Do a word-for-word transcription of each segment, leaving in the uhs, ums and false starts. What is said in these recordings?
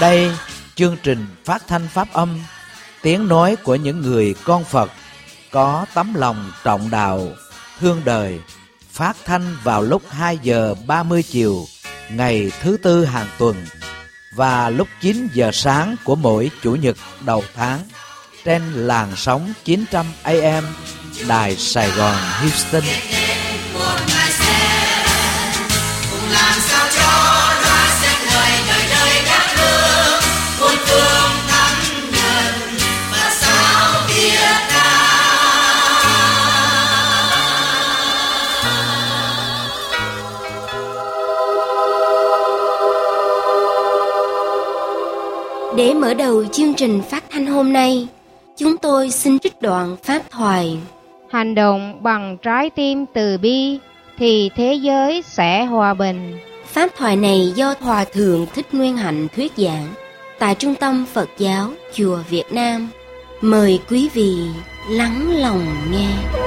Đây, chương trình phát thanh pháp âm, tiếng nói của những người con Phật có tấm lòng trọng đạo, thương đời, phát thanh vào lúc hai giờ ba mươi chiều ngày thứ tư hàng tuần và lúc chín giờ sáng của mỗi chủ nhật đầu tháng trên làn sóng chín trăm A M Đài Sài Gòn Houston. Để mở đầu chương trình phát thanh hôm nay, chúng tôi xin trích đoạn pháp thoại: hành động bằng trái tim từ bi thì thế giới sẽ hòa bình. Pháp thoại này do Hòa Thượng Thích Nguyên Hạnh thuyết giảng tại Trung tâm Phật giáo Chùa Việt Nam. Mời quý vị lắng lòng nghe.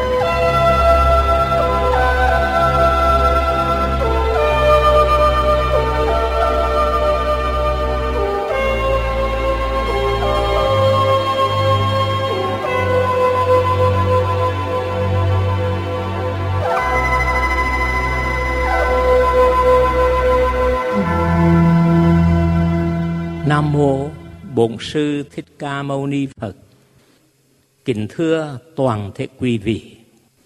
Nam mô Bổn Sư Thích Ca Mâu Ni Phật. Kính thưa toàn thể quý vị,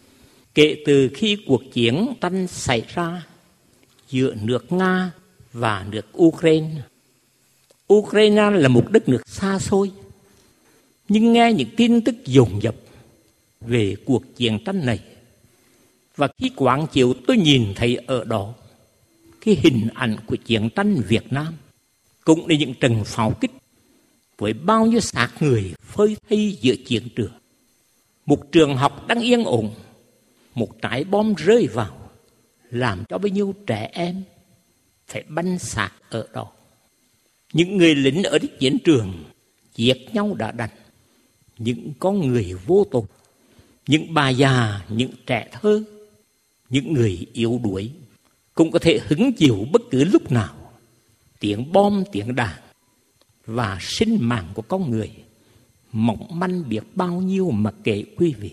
kể từ khi cuộc chiến tranh xảy ra giữa nước Nga và nước Ukraine, Ukraine là một đất nước xa xôi, nhưng nghe những tin tức dồn dập về cuộc chiến tranh này, và khi quảng chiếu tôi nhìn thấy ở đó cái hình ảnh của chiến tranh Việt Nam, cũng là những trận pháo kích với bao nhiêu xác người phơi thây giữa chiến trường. Một trường học đang yên ổn, một trái bom rơi vào, làm cho bao nhiêu trẻ em phải bắn xác ở đó. Những người lính ở đích chiến trường giết nhau đã đành, những con người vô tội, những bà già, những trẻ thơ, những người yếu đuối cũng có thể hứng chịu bất cứ lúc nào tiếng bom, tiếng đạn, và sinh mạng của con người mỏng manh biết bao nhiêu mà kể quý vị.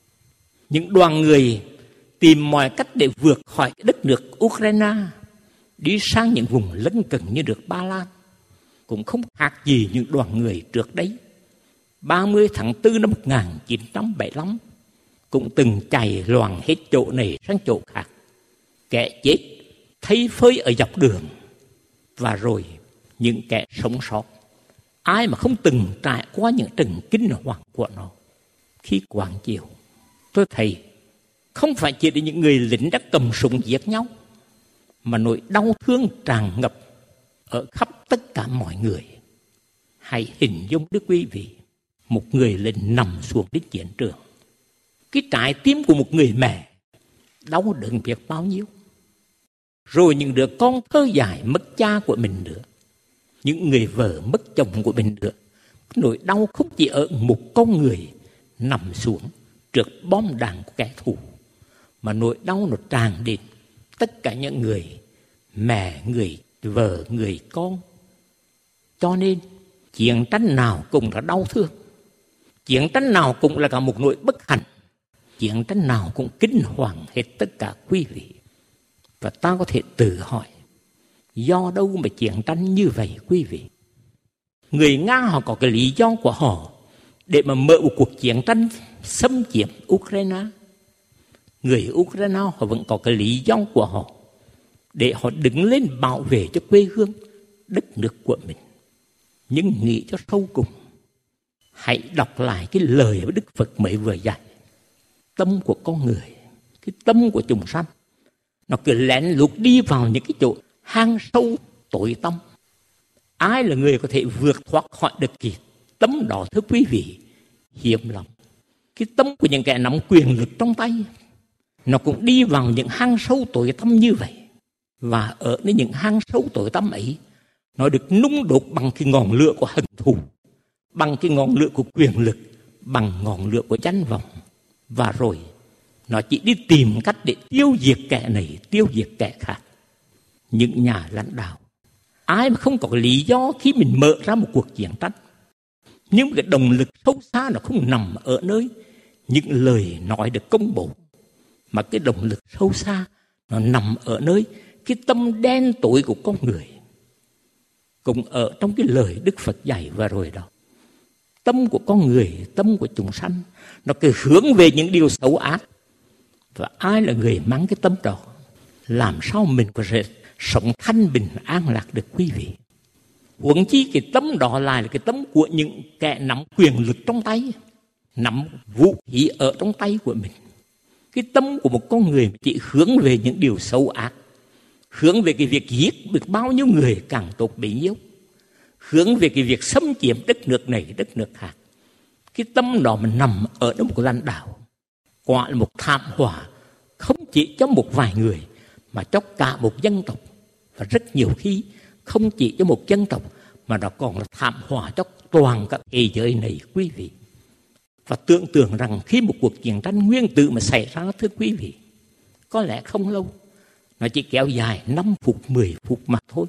Những đoàn người tìm mọi cách để vượt khỏi đất nước Ukraine, đi sang những vùng lân cận như nước Ba Lan, cũng không khác gì những đoàn người trước đấy. ba mươi tháng tư năm một nghìn chín trăm bảy mươi lăm cũng từng chạy loạn hết chỗ này sang chỗ khác, kẻ chết thây phơi ở dọc đường, và rồi những kẻ sống sót, ai mà không từng trải qua những trận kinh hoàng của nó. Khi quảng chiều, tôi thấy không phải chỉ để những người lính đã cầm súng giết nhau, mà nỗi đau thương tràn ngập ở khắp tất cả mọi người. Hãy hình dung đức quý vị, một người lính nằm xuống đến chiến trường, cái trái tim của một người mẹ đau đớn biết bao nhiêu. Rồi những đứa con thơ dại mất cha của mình nữa, những người vợ mất chồng của mình nữa. Nỗi đau không chỉ ở một con người nằm xuống trước bom đạn của kẻ thù, mà nỗi đau nó tràn đến tất cả những người mẹ, người vợ, người con. Cho nên chiến tranh nào cũng là đau thương, chiến tranh nào cũng là cả một nỗi bất hạnh, chiến tranh nào cũng kinh hoàng hết tất cả quý vị. Và ta có thể tự hỏi, do đâu mà chiến tranh như vậy quý vị? Người Nga họ có cái lý do của họ để mà mở một cuộc chiến tranh xâm chiếm Ukraine. Người Ukraine họ vẫn có cái lý do của họ để họ đứng lên bảo vệ cho quê hương, đất nước của mình. Nhưng nghĩ cho sâu cùng, hãy đọc lại cái lời của Đức Phật mới vừa dạy. Tâm của con người, cái tâm của chúng sanh, nó cứ lén lút đi vào những cái chỗ hang sâu tối tăm. Ai là người có thể vượt thoát khỏi được cái tâm đó thưa quý vị? Hiếm lắm. Cái tâm của những kẻ nắm quyền lực trong tay, nó cũng đi vào những hang sâu tối tăm như vậy. Và ở những hang sâu tối tăm ấy, nó được nung đốt bằng cái ngọn lửa của hận thù, bằng cái ngọn lửa của quyền lực, bằng ngọn lửa của danh vọng. Và rồi nó chỉ đi tìm cách để tiêu diệt kẻ này, tiêu diệt kẻ khác. Những nhà lãnh đạo Ai mà không có lý do khi mình mở ra một cuộc chiến tranh. Nhưng cái động lực sâu xa nó không nằm ở nơi những lời nói được công bố, mà cái động lực sâu xa nó nằm ở nơi cái tâm đen tối của con người. Cũng ở trong cái lời Đức Phật dạy vừa rồi đó. Tâm của con người, tâm của chúng sanh, nó cứ hướng về những điều xấu ác. Và ai là người mang cái tâm đó? Làm sao mình có thể sống thanh bình an lạc được quý vị? Huống chi cái tâm đó lại là cái tâm của những kẻ nắm quyền lực trong tay, nắm vũ khí ở trong tay của mình. Cái tâm của một con người chỉ hướng về những điều xấu ác, hướng về cái việc giết được bao nhiêu người càng tốt bấy nhiêu, hướng về cái việc xâm chiếm đất nước này đất nước khác. Cái tâm đó mà nằm ở trong một lãnh đạo, quả là một thảm họa không chỉ cho một vài người mà cho cả một dân tộc. Và rất nhiều khi không chỉ cho một dân tộc mà nó còn là thảm họa cho toàn cả thế giới này quý vị. Và tưởng tượng rằng khi một cuộc chiến tranh nguyên tử mà xảy ra, thưa quý vị, có lẽ không lâu, nó chỉ kéo dài năm phút, mười phút mà thôi.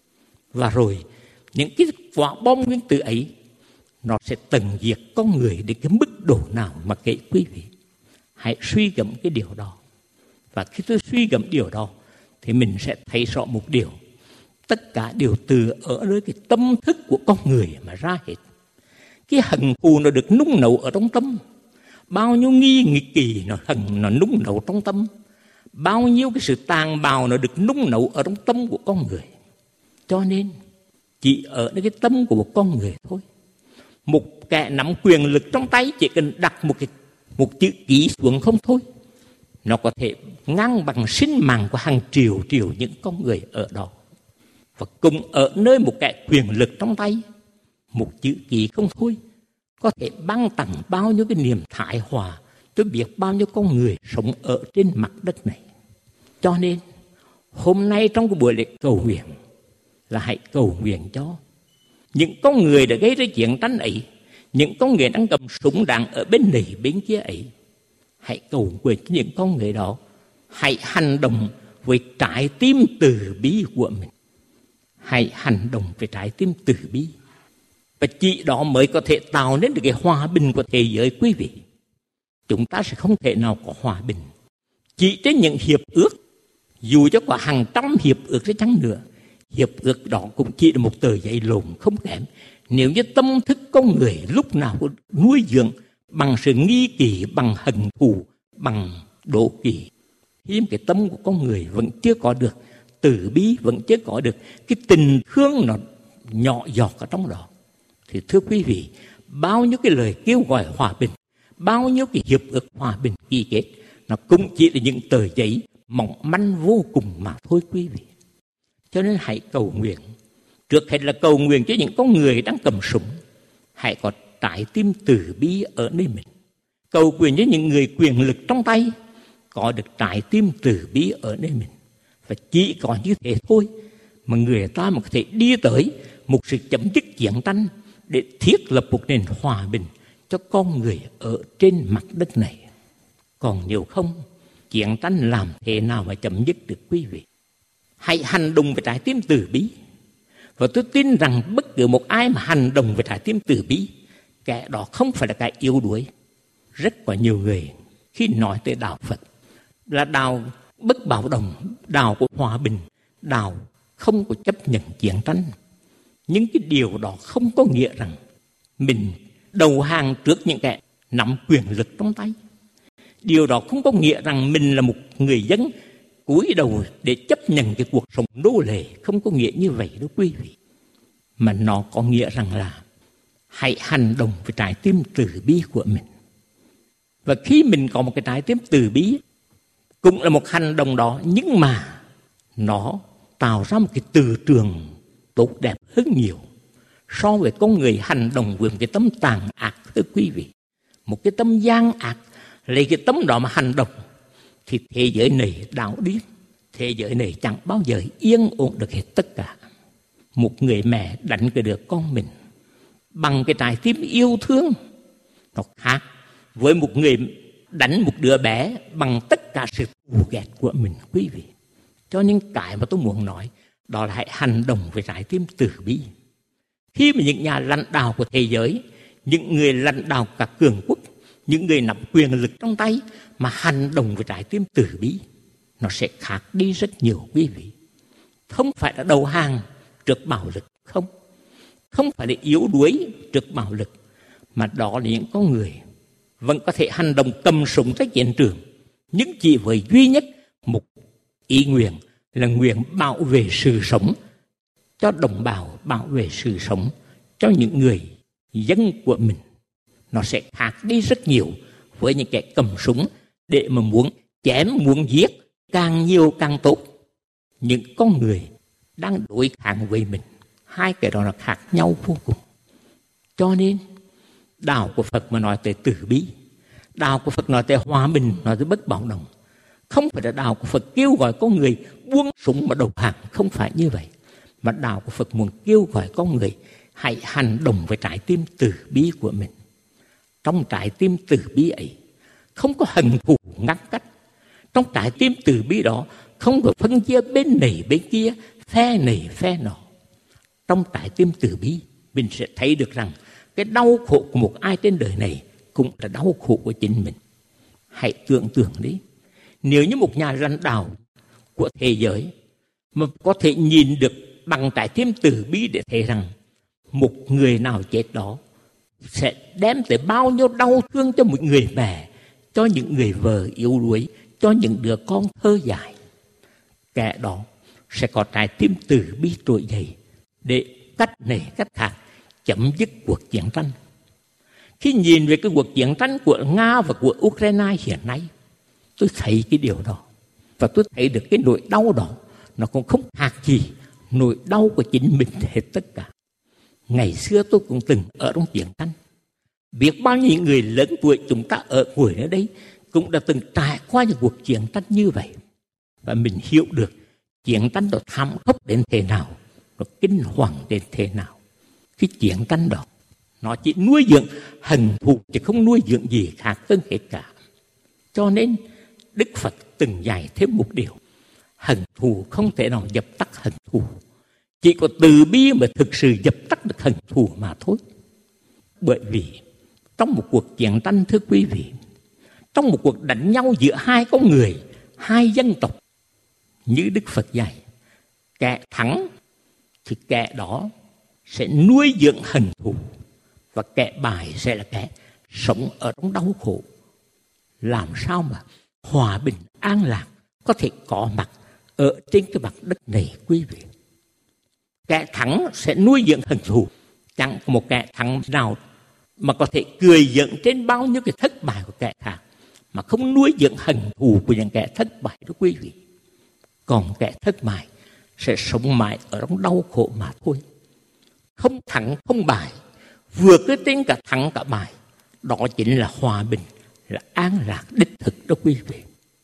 Và rồi những cái quả bom nguyên tử ấy nó sẽ tận diệt con người đến cái mức độ nào mà kể quý vị. Hãy suy gẫm cái điều đó. Và khi tôi suy gẫm điều đó thì mình sẽ thấy rõ một điều. Tất cả đều từ ở nơi cái tâm thức của con người mà ra hết. Cái hận thù nó được nung nấu ở trong tâm. Bao nhiêu nghi nghịch kỳ nó hận nó nung nấu trong tâm. Bao nhiêu cái sự tàn bạo nó được nung nấu ở trong tâm của con người. Cho nên chỉ ở nơi cái tâm của một con người thôi. Một kẻ nắm quyền lực trong tay chỉ cần đặt một cái một chữ ký xuống không thôi, nó có thể ngang bằng sinh mạng của hàng triệu triệu những con người ở đó. Và cùng ở nơi một kẻ quyền lực trong tay, một chữ ký không thôi có thể ban tặng bao nhiêu cái niềm thái hòa cho biết bao nhiêu con người sống ở trên mặt đất này. Cho nên hôm nay trong cái buổi lễ cầu nguyện là hãy cầu nguyện cho những con người đã gây ra chiến tranh ấy, những con người đang cầm súng đạn ở bên này bên kia ấy. Hãy cầu nguyện cho những con người đó. Hãy hành động với trái tim từ bi của mình. Hãy hành động với trái tim từ bi. Và chỉ đó mới có thể tạo nên được cái hòa bình của thế giới quý vị. Chúng ta sẽ không thể nào có hòa bình chỉ trên những hiệp ước. Dù cho có hàng trăm hiệp ước sẽ chăng nữa, hiệp ước đó cũng chỉ là một tờ giấy lộn không kém. Nếu như tâm thức con người lúc nào cũng nuôi dưỡng bằng sự nghi kỵ, bằng hận thù, bằng đố kỵ, thì cái tâm của con người vẫn chưa có được từ bi, vẫn chưa có được cái tình thương nó nhỏ giọt ở trong đó. Thì thưa quý vị, bao nhiêu cái lời kêu gọi hòa bình, bao nhiêu cái hiệp ước hòa bình ký kết, nó cũng chỉ là những tờ giấy mỏng manh vô cùng mà thôi quý vị. Cho nên hãy cầu nguyện. Trước hết là cầu nguyện cho những con người đang cầm súng. Hãy có trái tim từ bi ở nơi mình. Cầu nguyện cho những người quyền lực trong tay có được trái tim từ bi ở nơi mình. Và chỉ có như thế thôi mà người ta mà có thể đi tới một sự chấm dứt chiến tranh để thiết lập một nền hòa bình cho con người ở trên mặt đất này. Còn nhiều không, chiến tranh làm thế nào mà chấm dứt được quý vị? Hãy hành động với trái tim từ bi. Và tôi tin rằng bất cứ một ai mà hành động với trái tim từ bi, kẻ đó không phải là kẻ yếu đuối. Rất có nhiều người khi nói tới đạo Phật là đạo bất bạo động, đạo của hòa bình, đạo không có chấp nhận chiến tranh. Nhưng cái điều đó không có nghĩa rằng mình đầu hàng trước những kẻ nắm quyền lực trong tay. Điều đó không có nghĩa rằng mình là một người dân cúi đầu để chấp nhận cái cuộc sống nô lệ. Không có nghĩa như vậy đó quý vị. Mà nó có nghĩa rằng là hãy hành động với trái tim từ bi của mình. Và khi mình có một cái trái tim từ bi, cũng là một hành động đó, nhưng mà nó tạo ra một cái từ trường tốt đẹp hơn nhiều so với con người hành động với một cái tâm tàn ác. Thưa quý vị, một cái tâm gian ác, lấy cái tâm đó mà hành động thì thế giới này đảo điên. Thế giới này chẳng bao giờ yên ổn được hết tất cả. Một người mẹ đánh cái đứa con mình bằng cái trái tim yêu thương, nó khác với một người đánh một đứa bé bằng tất cả sự thù ghét của mình quý vị. Cho nên cái mà tôi muốn nói đó là hãy hành động với trái tim từ bi. Khi mà những nhà lãnh đạo của thế giới, những người lãnh đạo các cường quốc, những người nắm quyền lực trong tay mà hành động với trái tim từ bi, nó sẽ khác đi rất nhiều quý vị. Không phải là đầu hàng trước bạo lực, không. Không phải là yếu đuối trước bạo lực, mà đó là những con người vẫn có thể hành động cầm súng tới chiến trường, nhưng chỉ với duy nhất một ý nguyện là nguyện bảo vệ sự sống cho đồng bào, bảo vệ sự sống cho những người dân của mình. Nó sẽ khác đi rất nhiều với những kẻ cầm súng để mà muốn chém, muốn giết càng nhiều càng tốt những con người đang đối kháng với mình. Hai cái đó là khác nhau vô cùng. Cho nên đạo của Phật mà nói tới từ bi, đạo của Phật nói tới hòa bình, nói tới bất bạo động. Không phải là đạo của Phật kêu gọi con người buông súng mà đầu hàng, không phải như vậy. Mà đạo của Phật muốn kêu gọi con người hãy hành động với trái tim từ bi của mình. Trong trái tim từ bi ấy không có hận thù ngăn cách. Trong trái tim từ bi đó không có phân chia bên này bên kia, phe này phe nọ. Trong trái tim từ bi mình sẽ thấy được rằng cái đau khổ của một ai trên đời này cũng là đau khổ của chính mình. Hãy tưởng tượng đi, nếu như một nhà lãnh đạo của thế giới mà có thể nhìn được bằng trái tim từ bi để thấy rằng một người nào chết đó sẽ đem tới bao nhiêu đau thương cho một người mẹ, cho những người vợ yếu đuối, cho những đứa con thơ dại, kẻ đó sẽ có trái tim từ bi trỗi dậy để cách này cách khác chấm dứt cuộc chiến tranh. Khi nhìn về cái cuộc chiến tranh của Nga và của Ukraine hiện nay, tôi thấy cái điều đó và tôi thấy được cái nỗi đau đó nó cũng không khác gì nỗi đau của chính mình hết tất cả. Ngày xưa tôi cũng từng ở trong chiến tranh, biết bao nhiêu người lớn tuổi chúng ta ở tuổi ở đây cũng đã từng trải qua những cuộc chiến tranh như vậy, và mình hiểu được chiến tranh đó thảm khốc đến thế nào, nó kinh hoàng đến thế nào. Cái chiến tranh đó nó chỉ nuôi dưỡng hận thù chứ không nuôi dưỡng gì khác hơn hết cả. Cho nên Đức Phật từng dạy thêm một điều: hận thù không thể nào dập tắt hận thù, chỉ có từ bi mới thực sự dập tắt được hận thù mà thôi. Bởi vì trong một cuộc chiến tranh, thưa quý vị, trong một cuộc đánh nhau giữa hai con người, hai dân tộc, như Đức Phật dạy, kẻ thắng thì kẻ đó sẽ nuôi dưỡng hận thù, và kẻ bại sẽ là kẻ sống ở trong đau khổ. Làm sao mà hòa bình an lạc có thể có mặt ở trên cái mặt đất này quý vị? Kẻ thắng sẽ nuôi dưỡng hận thù. Chẳng có một kẻ thắng nào mà có thể cười giận trên bao nhiêu cái thất bại của kẻ khác mà không nuôi dưỡng hận thù của những kẻ thất bại đó quý vị. Còn kẻ thất bại sẽ sống mãi ở trong đau khổ mà thôi. Không thắng không bại, vừa cứ trên cả thắng cả bại, đó chính là hòa bình, là an lạc đích thực đó quý vị.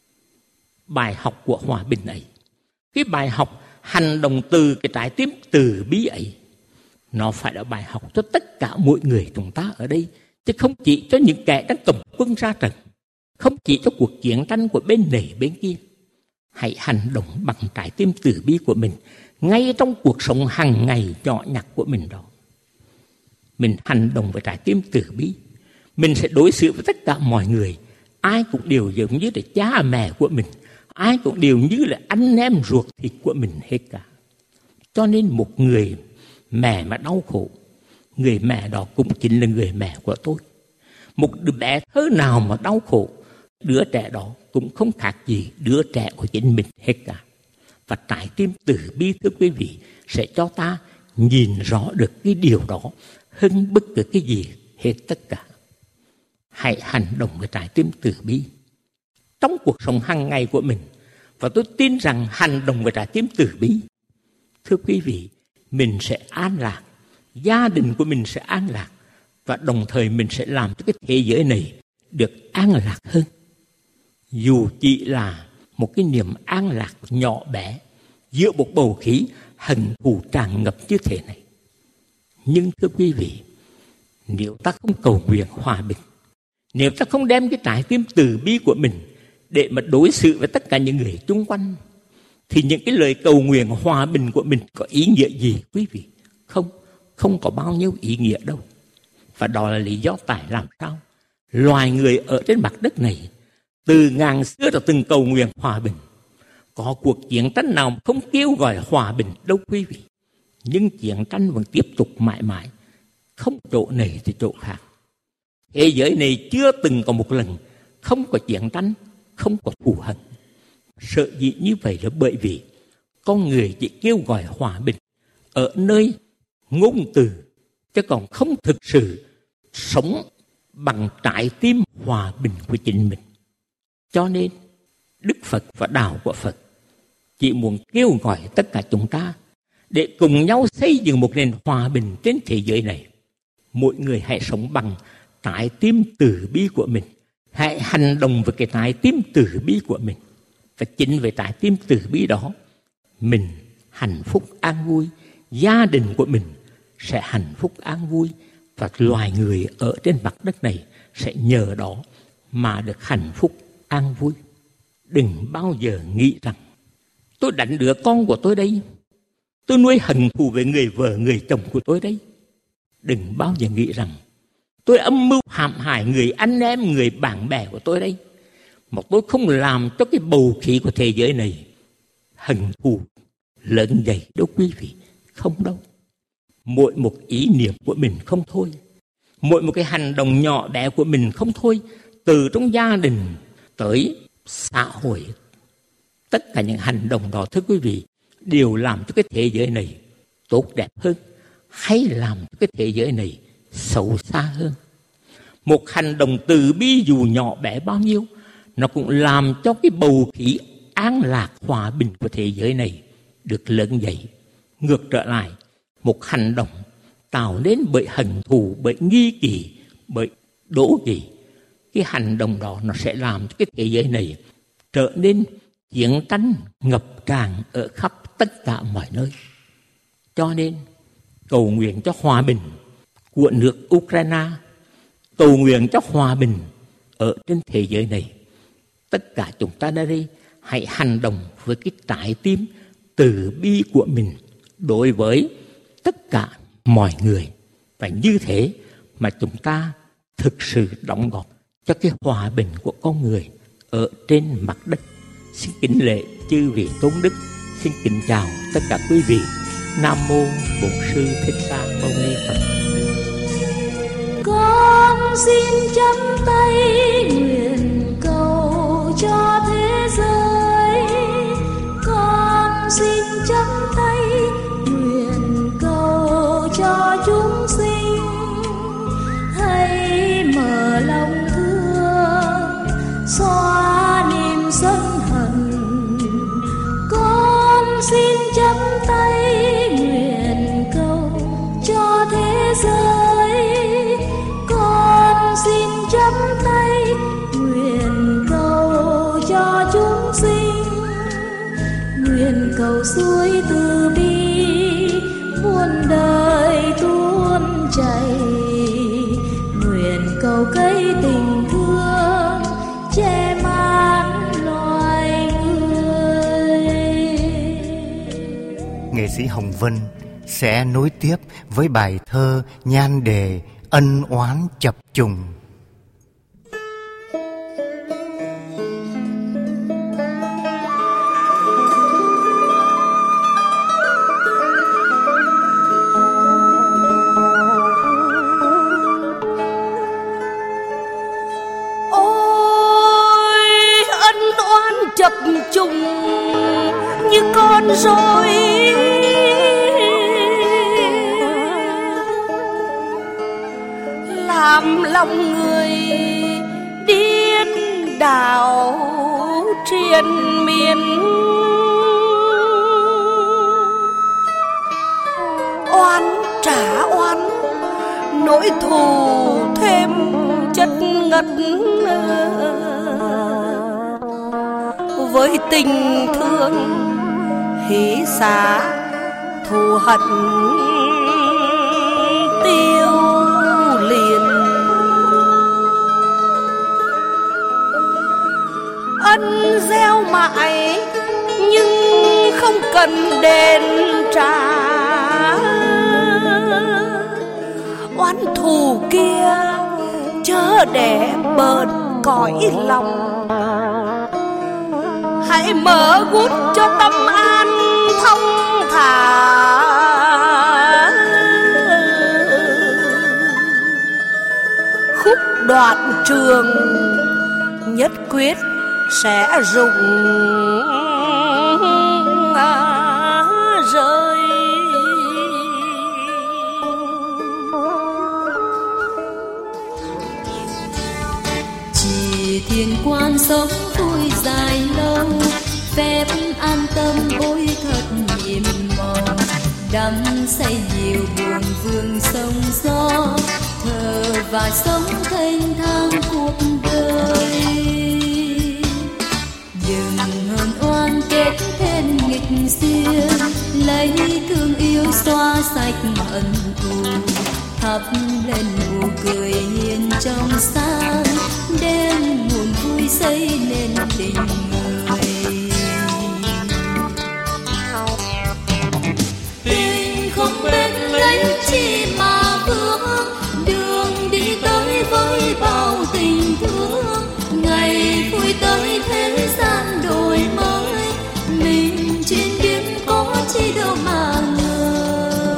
Bài học của hòa bình ấy, cái bài học hành động từ cái trái tim từ bi ấy, nó phải là bài học cho tất cả mọi người chúng ta ở đây, chứ không chỉ cho những kẻ đang cầm quân ra trận, không chỉ cho cuộc chiến tranh của bên này bên kia. Hãy hành động bằng trái tim từ bi của mình ngay trong cuộc sống hàng ngày nhỏ nhặt của mình đó. Mình hành động với trái tim từ bi, mình sẽ đối xử với tất cả mọi người, ai cũng đều giống như là cha mẹ của mình, ai cũng đều như là anh em ruột thịt của mình hết cả. Cho nên một người mẹ mà đau khổ, người mẹ đó cũng chính là người mẹ của tôi. Một đứa bé thơ nào mà đau khổ, đứa trẻ đó cũng không khác gì đứa trẻ của chính mình hết cả. Và trái tim từ bi, thưa quý vị, sẽ cho ta nhìn rõ được cái điều đó hơn bất cứ cái gì hết tất cả. Hãy hành động với trái tim từ bi trong cuộc sống hàng ngày của mình. Và tôi tin rằng hành động với trái tim từ bi, thưa quý vị, mình sẽ an lạc, gia đình của mình sẽ an lạc, và đồng thời mình sẽ làm cho cái thế giới này được an lạc hơn. Dù chỉ là một cái niềm an lạc nhỏ bé giữa một bầu khí hận thù tràn ngập như thế này. Nhưng thưa quý vị, nếu ta không cầu nguyện hòa bình, nếu ta không đem cái trái tim từ bi của mình để mà đối xử với tất cả những người chung quanh, thì những cái lời cầu nguyện hòa bình của mình có ý nghĩa gì quý vị? Không, không có bao nhiêu ý nghĩa đâu. Và đó là lý do tại làm sao loài người ở trên mặt đất này từ ngàn xưa đã từng cầu nguyện hòa bình. Có cuộc chiến tranh nào không kêu gọi hòa bình đâu quý vị. Nhưng chiến tranh vẫn tiếp tục mãi mãi, không chỗ này thì chỗ khác. Thế giới này chưa từng có một lần không có chiến tranh, không có thù hận. Sợ dĩ như vậy là bởi vì con người chỉ kêu gọi hòa bình ở nơi ngôn từ, chứ còn không thực sự sống bằng trái tim hòa bình của chính mình. Cho nên Đức Phật và đạo của Phật chỉ muốn kêu gọi tất cả chúng ta để cùng nhau xây dựng một nền hòa bình trên thế giới này. Mỗi người hãy sống bằng trái tim từ bi của mình, hãy hành động với cái trái tim từ bi của mình. Và chính với trái tim từ bi đó, mình hạnh phúc an vui, gia đình của mình sẽ hạnh phúc an vui, và loài người ở trên mặt đất này sẽ nhờ đó mà được hạnh phúc an vui. Đừng bao giờ nghĩ rằng tôi đánh đứa con của tôi đây, tôi nuôi hận thù với người vợ, người chồng của tôi đây. Đừng bao giờ nghĩ rằng tôi âm mưu hãm hại người anh em, người bạn bè của tôi đây, mà tôi không làm cho cái bầu khí của thế giới này hận thù lớn dày đâu quý vị. Không đâu. Mỗi một ý niệm của mình không thôi, mỗi một cái hành động nhỏ bé của mình không thôi, từ trong gia đình tới xã hội, tất cả những hành động đó thưa quý vị đều làm cho cái thế giới này tốt đẹp hơn, hay làm cho cái thế giới này xấu xa hơn. Một hành động từ bi dù nhỏ bé bao nhiêu, nó cũng làm cho cái bầu khí an lạc hòa bình của thế giới này được lớn dậy. Ngược trở lại, một hành động tạo nên bởi hận thù, bởi nghi kỵ, bởi đố kỵ, cái hành động đó nó sẽ làm cho cái thế giới này trở nên chiến tranh ngập tràn ở khắp tất cả mọi nơi. Cho nên cầu nguyện cho hòa bình của nước Ukraine, cầu nguyện cho hòa bình ở trên thế giới này. Tất cả chúng ta đây hãy hành động với cái trái tim từ bi của mình đối với tất cả mọi người. Và như thế mà chúng ta thực sự đóng góp cho cái hòa bình của con người ở trên mặt đất. Xin kính lễ chư vị tôn đức, xin kính chào tất cả quý vị. Nam mô Bổn Sư Thích Ca Mâu Ni Phật. Con xin chắp tay nguyện cầu cho thế giới. Con xin chắp tay nguyện cầu cho chúng sinh. Hãy mở lòng thương, xóa niềm sân hận. Con xin chắp tay nguyện cầu cho thế giới. Con xin chắp tay nguyện cầu cho chúng sinh. Nguyện cầu suối từ bi muôn đời tuôn chảy. Nguyện cầu cây tình thương che mát loài người. Nghệ sĩ Hồng Vân sẽ nối tiếp với bài thơ nhan đề Ân oán chập trùng. Ôi ân oán chập trùng như con rối, làm lòng người điên đảo triền miên. Oán trả oán, nỗi thù thêm chất ngất. Với tình thương hỷ xả, thù hận tiêu liền. Ân gieo mãi nhưng không cần đền trả. Oán thù kia chớ để bợt cõi lòng, hãy mở gút cho tâm an thông thả. Khúc đoạn trường nhất quyết sẽ rụng rơi. Chỉ thiên quan sống vui dài lâu, phép an tâm ôi thật nhiệm màu. Đắm say nhiều buồn vương sông gió, thở và sống thênh thang cuộc đời. Đừng hờn oan kết thêm nghịch duyên, lấy thương yêu xóa sạch hận thù. Thắp lên nụ cười hiền trong sáng, đem nguồn vui xây nên tình người. Tình không bên lấy chi mà vương, đường đi tới với bao tình thương. Ngày vui tới thế gian đổi mới, mình trên biển có chi đâu mà ngờ.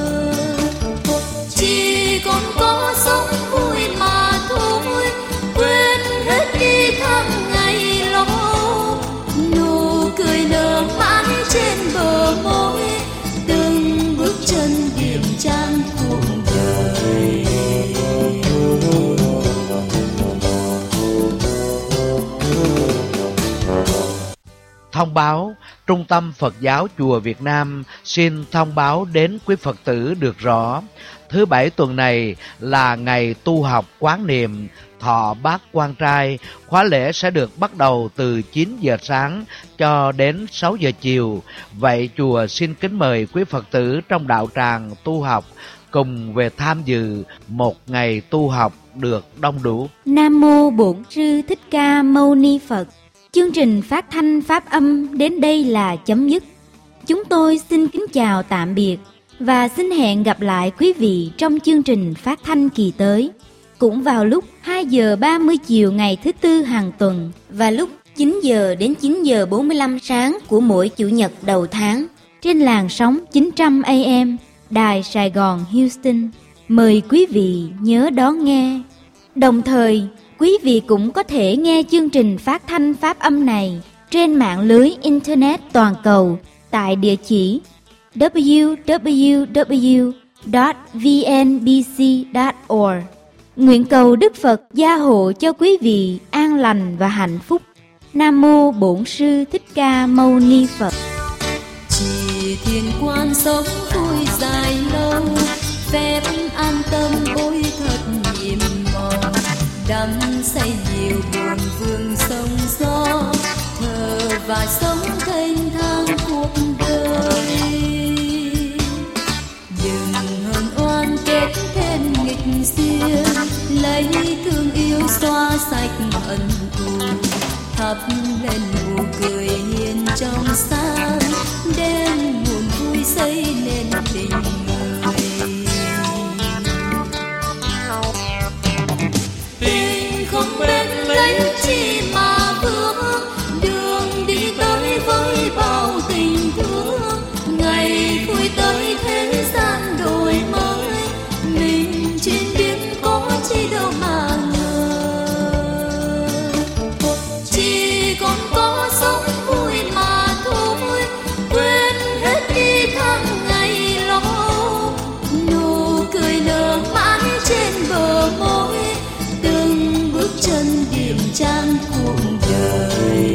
Chỉ còn có sống vui mà thôi, quên hết đi tháng ngày lo. Nụ cười nở mãi trên bờ môi, từng bước chân điểm trang cuộc đời. Thông báo, Trung tâm Phật giáo Chùa Việt Nam xin thông báo đến quý Phật tử được rõ. Thứ Bảy tuần này là ngày tu học quán niệm thọ bát quan trai. Khóa lễ sẽ được bắt đầu từ chín giờ sáng cho đến sáu giờ chiều. Vậy chùa xin kính mời quý Phật tử trong đạo tràng tu học cùng về tham dự một ngày tu học được đông đủ. Nam mô Bổn Sư Thích Ca Mâu Ni Phật. Chương trình phát thanh pháp âm đến đây là chấm dứt. Chúng tôi xin kính chào tạm biệt và xin hẹn gặp lại quý vị trong chương trình phát thanh kỳ tới, cũng vào lúc hai giờ ba mươi chiều ngày thứ Tư hàng tuần và lúc chín giờ đến chín giờ bốn mươi lăm sáng của mỗi Chủ nhật đầu tháng trên làn sóng chín trăm A M Đài Sài Gòn Houston. Mời quý vị nhớ đón nghe. Đồng thời, quý vị cũng có thể nghe chương trình phát thanh pháp âm này trên mạng lưới Internet toàn cầu tại địa chỉ w w w chấm v n b c chấm org. Nguyện cầu Đức Phật gia hộ cho quý vị an lành và hạnh phúc. Nam mô Bổn Sư Thích Ca Mâu Ni Phật. Chỉ thiên quan sống vui dài lâu, phép an tâm ôi thật nhiệm màu. Đắm say nhiều buồn vương sông gió, thở và sống thênh thang cuộc đời. Đừng hờn oan kết thêm nghịch duyên, lấy thương yêu xóa sạch hận thù. Thắp lên nụ cười hiền trong sáng, đem nguồn vui xây nên tình người. Tình không bên lấy chi mà vương, đường đi tới với bao tình thương. Ngày vui tới thế gian đổi mới, mình trên biển có chi đâu mà ngờ. Chỉ còn có sống vui mà thôi, quên hết đi tháng ngày lo. Nụ cười nở mãi trên bờ môi, từng bước chân điểm trang cuộc đời.